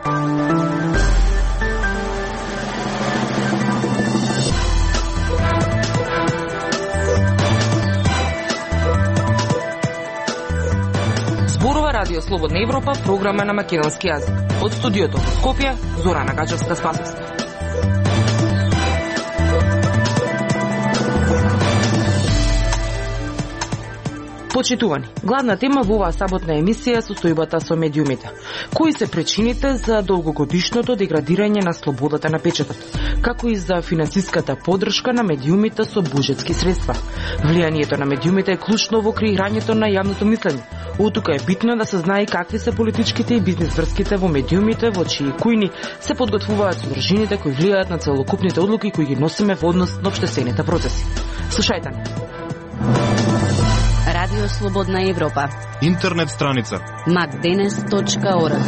Зборува Радио Слободна Европа, програма на македонски јазик. Од студиото во Скопје, Зорана Гаџевска-Спасовска. Почитувани, главна тема во оваа саботна емисија е состојбата со медиумите. Кои се причините за долгогодишното деградирање на слободата на печатот, како и за финансиската поддршка на медиумите со буџетски средства. Влијанието на медиумите е клучно во креирањето на јавното мислење. Оттука е битно да се знае какви се политичките и бизнис врските во медиумите, во чии кујни се подготвуваат содржините кои влијаат на целокупните одлуки кои ги носиме во однос на општествените процеси. Слушајте ни. Радио Слободна Европа. Интернет страница macdenes.org.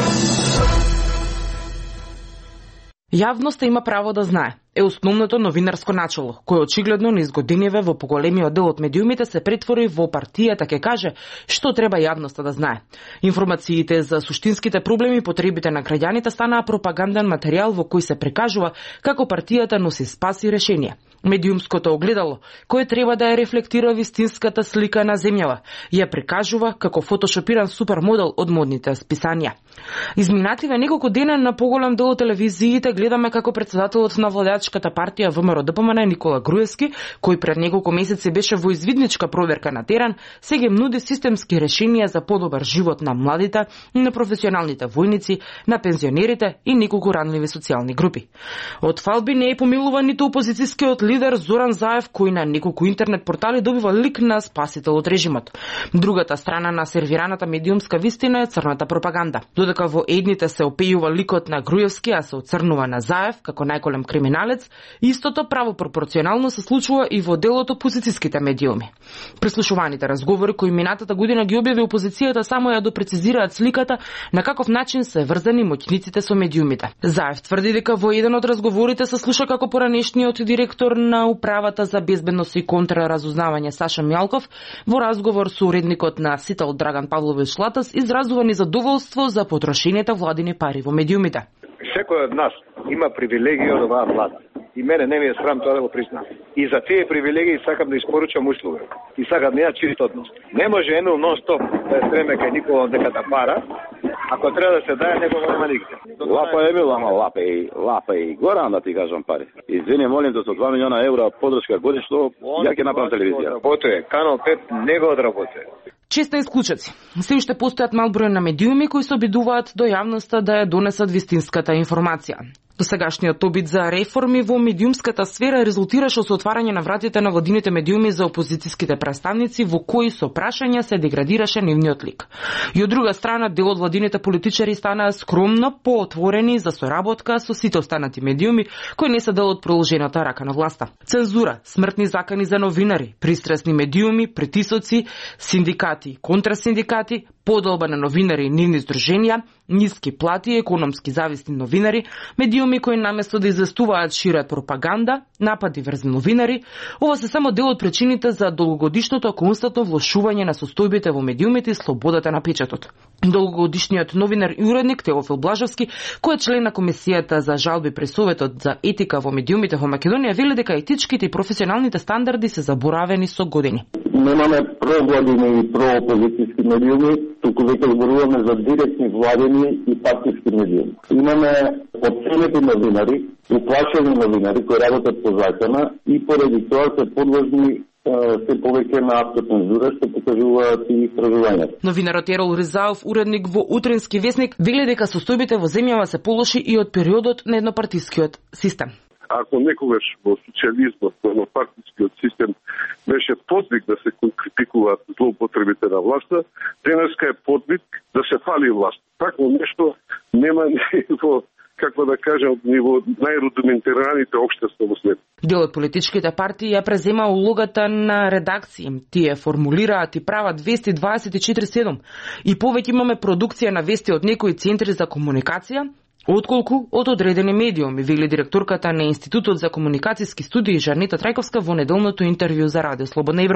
Јавноста има право да знае е основното новинарско начело, кој очигледно низ годиниве во поголемиот дел од медиумите се претвори во партијата ќе каже што треба јавноста да знае. Информациите за суштинските проблеми и потребите на граѓаните станаа пропаганден материјал во кој се прикажува како партијата носи спас и решение. Медиумското огледало, кое треба да ја рефлектира вистинската слика на земјава, ја прикажува како фотошопиран супермодел од модните списанија. Изминативе неколку дена на поголем дел од телевизиите гледаме како председателот на владеачката партија ВМРО-ДПМН Никола Груевски, кој пред неколку месеци беше во извидничка проверка на терен, сега нуди системски решенија за подобар живот на младите, на професионалните војници, на пензионерите и неколку ранливи социјални групи. Од фалби не е помилуван ниту опозицијскиот лидер Зоран Заев, кој на неколку интернет портали добива лик на спасител од режимот. Другата страна на сервираната медиумска вистина е црната пропаганда. Додека во едните се опејува ликот на Груевски, а се оцрнува на Заев како најголем криминалец, истото право пропорционално се случува и во делот опозицијските медиуми. Прислушуваните разговори кои минатата година ги објави опозицијата само ја допрецизираат сликата на каков начин се врзани моќниците со медиумите. Заев тврди дека во еден од разговорите се слуша како поранешниот директор на Управата за безбедност и контраразузнавање Саша Мјалков во разговор со уредникот на Сител Драган Павлович Латас изразува незадоволство за потрошените владини пари во медиумите. Секој од нас има привилегија од оваа влада. И мене не ми е срам тоа да го признам. И за тие привилегии сакам да испоручам услуга. И сакам да ја чист однос. Не може Емил нон-стоп да е стреме кај Никола дека да пара. Ако треба да се даде, него нема нигде. Лапа Емил, ама лапа и Горан да ти кажам пари. Извини, молим те со 2 милиона евра поддршка годишно, ја ќе направам телевизија. Работе, Канал 5 не го одработе. Честа исклучаци. Се уште постојат мал број на медиуми кои се обидуваат до јавноста да ја донесат вистинската информација. Досегашниот обид за реформи во медиумската сфера резултираше со отварање на вратите на владините медиуми за опозицијските представници во кои со прашања се деградираше нивниот лик. И од друга страна, дел од владините политичари станаа скромно поотворени за соработка со сите останати медиуми кои не се дел од продолжената рака на власта. Цензура, смртни закани за новинари, пристрасни медиуми, притисоци, синдикати, контрасиндикати, подолба на новинари и нивни здруженија, ниски плати, економски зависни новинари, медиуми кои наместо да известуваат шират пропаганда, напади врз новинари, ова се само дел од причините за долгогодишното константно влошување на состојбите во медиумите и слободата на печатот. Долгогодишниот новинар и уредник Теофил Блажевски, кој е член на Комисијата за жалби при Советот за етика во медиумите во Македонија, вели дека етичките и професионалните стандарди се заборавени со години. Немаме провладини и проопозицијски медиуми, туку веќе зборуваме за директни владени и партиски медиуми. Имаме оценети новинари, уплашени новинари кои работат по закона и поради тоа се подложни се повеќе на автоцензура, што покажуваат и истражувањата. Новинарот Ерол Ризаов, уредник во Утрински весник, вели дека состојбите во земјава се полоши и од периодот на еднопартискиот систем. Ако некогаш во социјализмот, во партискиот систем беше подвиг да се критикуваат злоупотребите на власта, денеска е подвиг да се фали власт. Такво нешто нема во, како да кажам, ниво најрудиментираните општества во свет. Дел од политичките партии ја презема улогата на редакција. Тие формулираат и прават вести 24/7. И повеќе имаме продукција на вести од некои центри за комуникација, отколку од одредени медиуми, вели директорката на Институтот за комуникацијски студии Жанета Трајковска во неделното интервју за Радио Слободна Европа.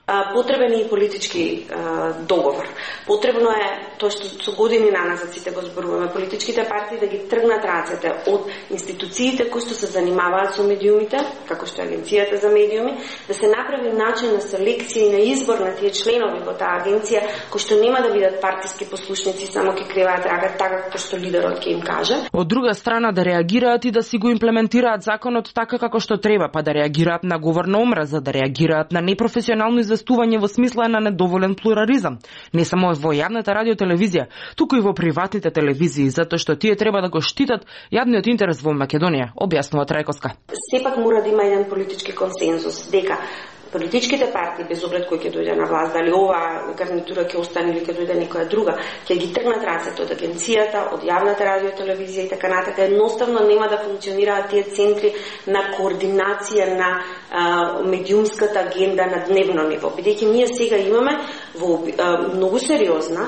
Потребен е и политички договор. Потребно е тоа што со години наназад сите го зборуваме, политичките партии да ги тргнат рацете од институциите кои што се занимаваат со медиумите, како што е Агенцијата за медиуми, да се направи начин на селекција и на избор на тие членови во таа агенција кои што нема да бидат партиски послушници, само ќе криваат рага така како што лидерот ќе им каже. Од друга страна да реагираат и да си го имплементираат законот така како што треба, па да реагираат на говор на омраза, да реагираат на непрофесионално известување во смисла на недоволен плурализам, не само во јавната радиотелевизија, туку и во приватните телевизии, затоа што тие треба да го штитат јавниот интерес во Македонија, објаснува Трајковска. Сепак мора да има еден политички консензус дека политичките партии, без оглед кој ќе дојде на власт, дали оваа гарнитура ќе остане или ќе дојде некоја друга, ќе ги тргнат рацете од агенцијата, од јавната радиотелевизија и така натака. Едноставно нема да функционираат тие центри на координација на медиумската агенда на дневно ниво. Бидејќи ние сега имаме во многу сериозна,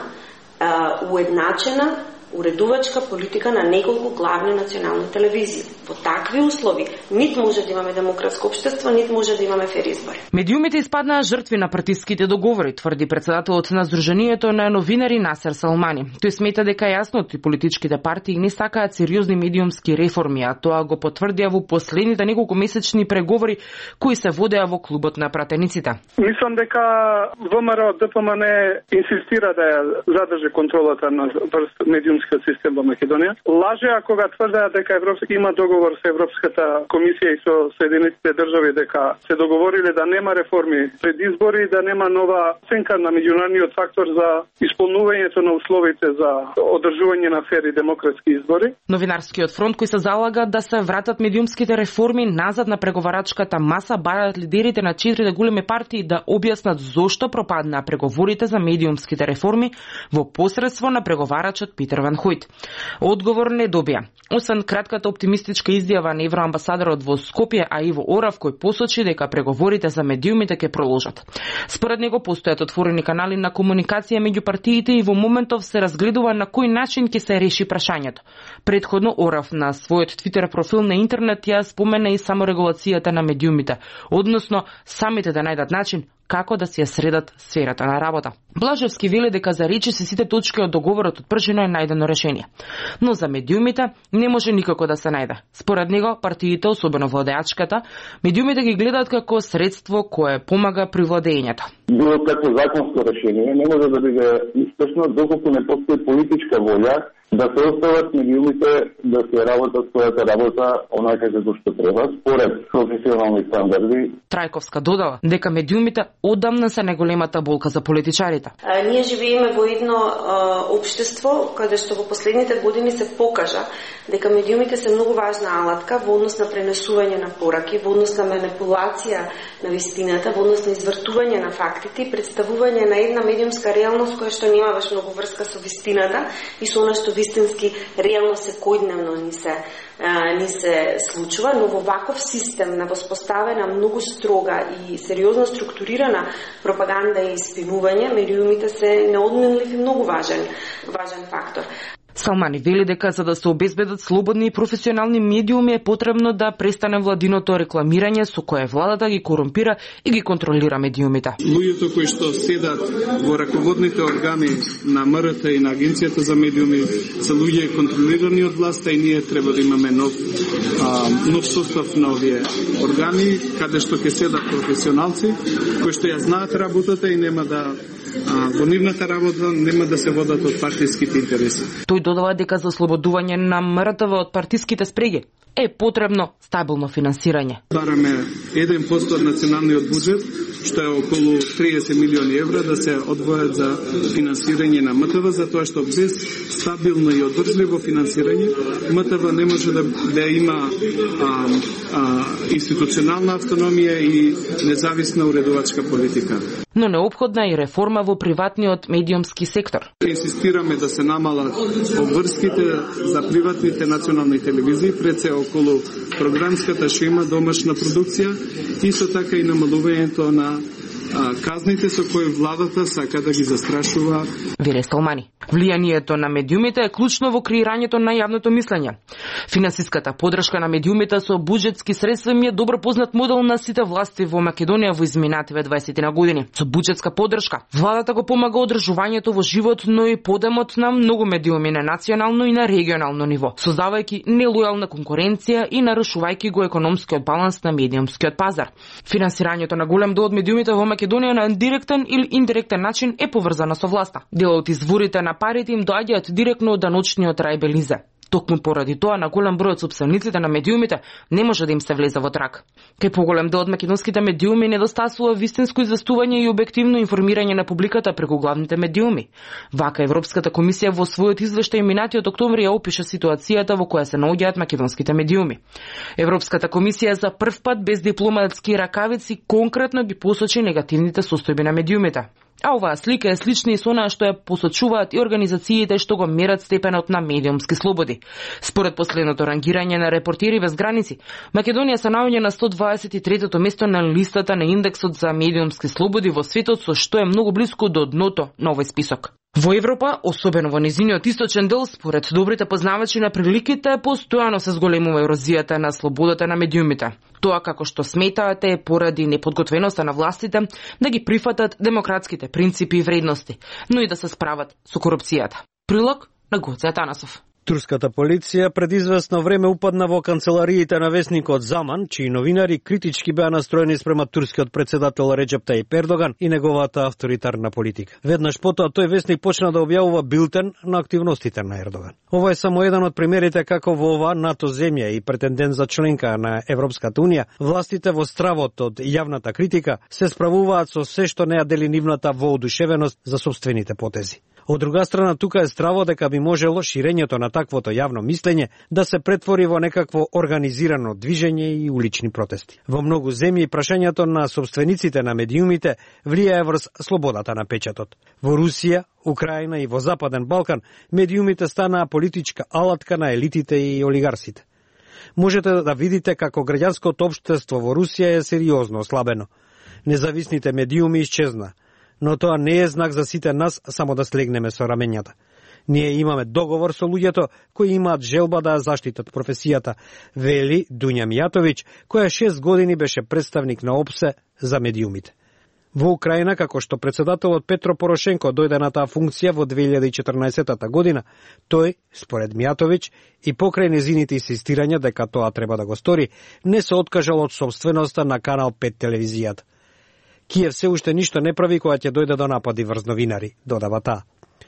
уедначена уредувачка политика на неколку главни национални телевизии. Во такви услови нит може да имаме демократско општество, нит може да имаме фер избори. Медиумите испаднаа жртви на партиските договори, тврди председателот на Сдруженијето на новинари Насер Салмани. Тој смета дека јасно и политичките партии не сакаат сериозни медиумски реформи, а тоа го потврдија во последните неколку месечни преговори кои се водеа во клубот на пратениците. Мислам дека ВМРО ДПМН инсистира да ја задржи контролата на медиумскиот систем во Македонија. Лажеа кога тврдеа дека има договор со Европската комисија и со Соединетите држави дека се договориле да нема реформи пред избори и да нема нова оценка на меѓународниот фактор за исполнувањето на условите за одржување на фер и демократски избори. Новинарскиот фронт кој се залага да се вратат медиумските реформи назад на преговарачката маса бараат лидерите на 4 големи партии да објаснат зошто пропаднаа преговорите за медиумските реформи во посредство на преговарачот Питер Ван Хујт. Одговор не добија. Освен кратката оптимистичка изјава на евроамбасадорот во Скопје, а Иво Орав кој посочи дека преговорите за медиумите ќе продолжат. Според него постојат отворени канали на комуникација меѓу партиите и во моментов се разгледува на кој начин ќе се реши прашањето. Предходно Орав на својот Твитер профил на интернет ја спомена и саморегулацијата на медиумите, односно самите да најдат начин како да си ја средат сферата на работа. Блажевски вели дека за речиси сите точки од договорот од пржино е најдено решение. Но за медиумите не може никако да се најде. Според него, партиите, особено владеачката, медиумите ги гледаат како средство кое помага при владењето. Било како законско решение не може да биде успешно доколку не постои политичка волја да се остават медиумите да се работат својата работа онака како што треба, според професионални стандарди. Трајковска додава дека медиумите одамна се најголемата болка за политичарите. Ние живееме во едно општество каде што во последните години се покажа дека медиумите се многу важна алатка во однос на пренесување на пораки, во однос на манипулација на вистината, во однос на извртување на фактите и представување на една медиумска реалност која што нема баш многу врска со вистината и со она што вистински реално секојдневно ни се случува, но во ваков систем на воспоставена многу строга и сериозно структурирана пропаганда и спинување, медиумите се неодменлив и многу важен фактор. Салмани вели дека за да се обезбедат слободни и професионални медиуми е потребно да престане владиното рекламирање со кое владата ги корумпира и ги контролира медиумите. Луѓето кои што седат во раководните органи на МРТ и на Агенцијата за медиуми се луѓе контролирани од власта и ние треба да имаме нов состав на овие органи каде што ќе седат професионалци кои што ја знаат работата и нема да во нивната работа нема да се водат од партиските интереси. Тој додава дека за ослободување на МРТВ од партиските спреги е потребно стабилно финансирање. Бараме 1% од националниот буџет, што е околу 30 милиони евра да се одвојат за финансирање на МТВ, затоа што без стабилно и одржливо финансирање МТВ не може да има институционална автономија и независна уредувачка политика. Но неопходна е реформа во приватниот медиумски сектор. Инсистираме да се намалат обврските за приватните национални телевизии, пред се околу програмската шема домашна продукција, исто така и намалувањето на казните со кои владата сака да ги застрашува. Вели Салмани. Влијанието на медиумите е клучно во креирањето на јавното мислење. Финансиската подршка на медиумите со буџетски средства им е добро познат модел на сите власти во Македонија во изминативе 20 години. Со буџетска подршка, владата го помага одржувањето во живот, но и подемот на многу медиуми на национално и на регионално ниво, создавајќи нелојална конкуренција и нарушувајќи го економскиот баланс на медиумскиот пазар. Финансирањето на голем дел од медиумите во Македонија на директен или индиректен начин е поврзано со власта. Дел од изворите на парите им доаѓаат директно од даночниот рај Белизе. Токму поради тоа на голем број од сопствениците на медиумите не може да им се влезе во трак. Кај поголем дел од македонските медиуми недостасува вистинско известување и објективно информирање на публиката преку главните медиуми. Вака Европската комисија во својот извештај минатиот октомври ја опиша ситуацијата во која се наоѓаат македонските медиуми. Европската комисија за прв пат без дипломатски ракавици конкретно ги посочи негативните состојби на медиумите. А оваа слика е слична и со онаа што ја посочуваат и организациите што го мерат степенот на медиумски слободи. Според последното рангирање на Репортери без граници, Македонија се наоѓа на 123-то место на листата на индексот за медиумски слободи во светот, со што е многу близко до дното на овој список. Во Европа, особено во низиниот источен дел, според добрите познавачи на приликите, постојано се зголемува ерозијата на слободата на медиумите. Тоа, како што сметаат, е поради неподготвеноста на властите да ги прифатат демократските принципи и вредности, но и да се справат со корупцијата. Прилог на Гоце Атанасов. Турската полиција пред известно време упадна во канцелариите на весникот Заман, чии новинари критички беа настроени спрема турскиот председател Реджеп Тајип Ердоган и неговата авторитарна политика. Веднаш потоа тој весник почна да објавува билтен на активностите на Ердоган. Ова е само еден од примерите како во ова НАТО земја и претендент за членка на Европската унија, властите во стравот од јавната критика се справуваат со се што не ја дели нивната воодушевеност за сопствените потези. Од друга страна, тука е страво дека би можело ширењето на таквото јавно мислење да се претвори во некакво организирано движење и улични протести. Во многу земји прашањето на сопствениците на медиумите влијае врз слободата на печатот. Во Русија, Украина и во Западен Балкан медиумите станаа политичка алатка на елитите и олигарсите. Можете да видите како граѓанското општество во Русија е сериозно ослабено. Независните медиуми исчезна. Но тоа не е знак за сите нас само да слегнеме со рамењата. Ние имаме договор со луѓето кои имаат желба да заштитат професијата, вели Дуња Мијатовиќ, која 6 години беше представник на ОПСЕ за медиумите. Во Украина, како што председателот Петро Порошенко дојде на таа функција во 2014 година, тој, според Мијатовиќ, и покрај незините инсистирања дека тоа треба да го стори, не се откажал од собственоста на Канал 5 телевизијата. Киев се уште ништо не прави кога ќе дојде до напади врз новинари, додава таа.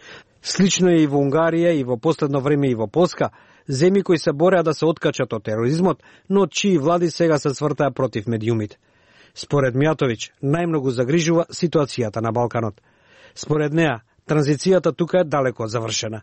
Слично е и во Унгарија, и во последно време и во Полска, земји кои се бореа да се откачат од тероризмот, но од чии влади сега се свртаа против медиумите. Според Мијатовиќ, најмногу загрижува ситуацијата на Балканот. Според неа, транзицијата тука е далеко од завршена.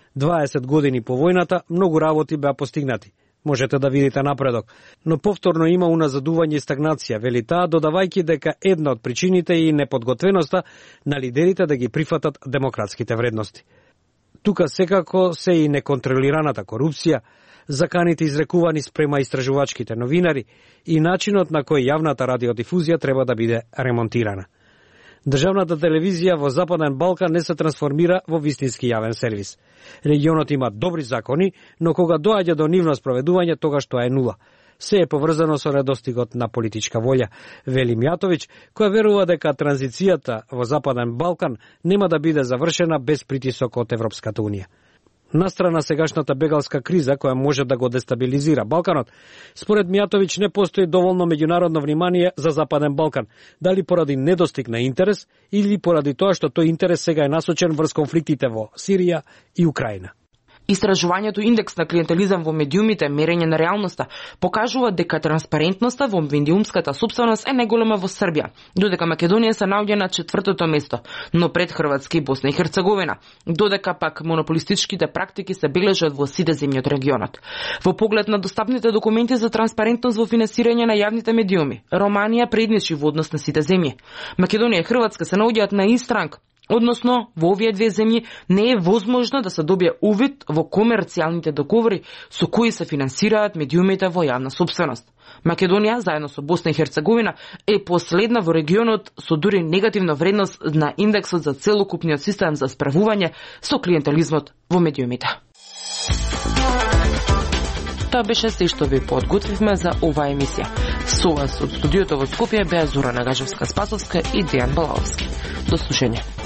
20 години по војната, многу работи беа постигнати. Можете да видите напредок, но повторно има уназадување и стагнација, вели таа, додавајќи дека една од причините е и неподготвеноста на лидерите да ги прифатат демократските вредности. Тука секако се и неконтролираната корупција, заканите изрекувани спрема истражувачките новинари и начинот на кој јавната радиодифузија треба да биде ремонтирана. Државната телевизија во Западен Балкан не се трансформира во вистински јавен сервис. Регионот има добри закони, но кога доаѓа до нивно спроведување, тогаш тоа е нула. Се е поврзано со недостигот на политичка волја, вели Мијатовиќ, која верува дека транзицијата во Западен Балкан нема да биде завршена без притисок од Европската унија. Настрана сегашната бегалска криза, која може да го дестабилизира Балканот, според Мијатовиќ не постои доволно меѓународно внимание за Западен Балкан, дали поради недостиг на интерес или поради тоа што тој интерес сега е насочен врз конфликтите во Сирија и Украина. Истражувањето индекс на клиентелизам во медиумите, мерење на реалноста, покажува дека транспарентноста во медиумската сопственост е најголема во Србија, додека Македонија се наоѓа на 4-то место, но пред Хрватска и Босна и Херцеговина, додека пак монополистичките практики се бележат во сите земји од регионот. Во поглед на достапните документи за транспарентност во финансирање на јавните медиуми, Романија предничи во однос на сите земји. Македонија и Хрватска се наоѓаат на ист ранг, Односно, во овие две земји не е возможно да се добие увид во комерцијалните договори со кои се финансираат медиумите во јавна собственост. Македонија, заедно со Босна и Херцеговина, е последна во регионот со дури негативна вредност на индексот за целокупниот систем за справување со клиентелизмот во медиумите. Тоа беше се што ви подготвивме за оваа емисија. Со вас од студиото во Скопје беа Зора Нагажевска-Спасовска и Дејан Балаовски. До слушање.